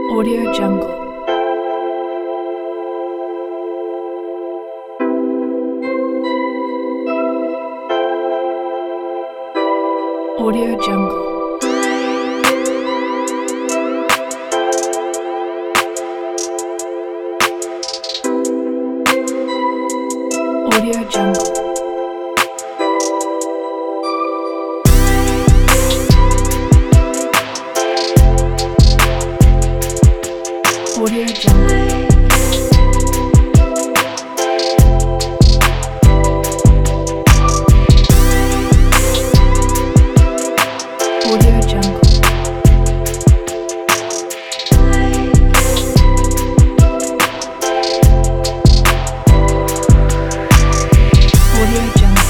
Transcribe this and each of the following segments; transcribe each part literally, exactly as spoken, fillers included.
Audio Jungle. Audio Jungle. Audio Jungle. Audio Jungle. Audio Jungle. Audio Jungle.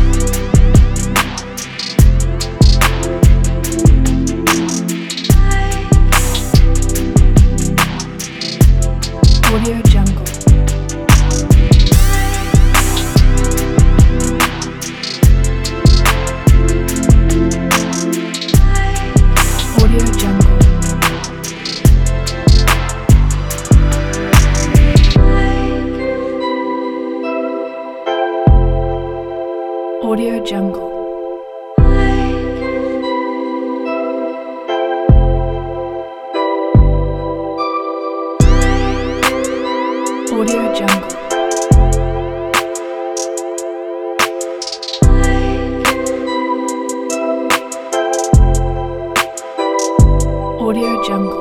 Audio Jungle. Audio Jungle. Audio Jungle. Audio Jungle. Audio Jungle.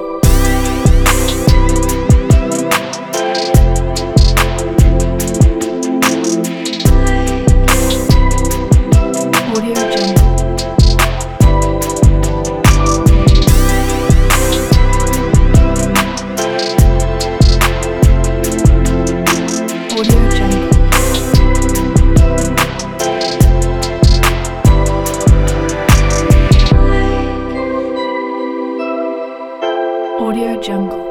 Audio Jungle. Audio Jungle. Audio Jungle.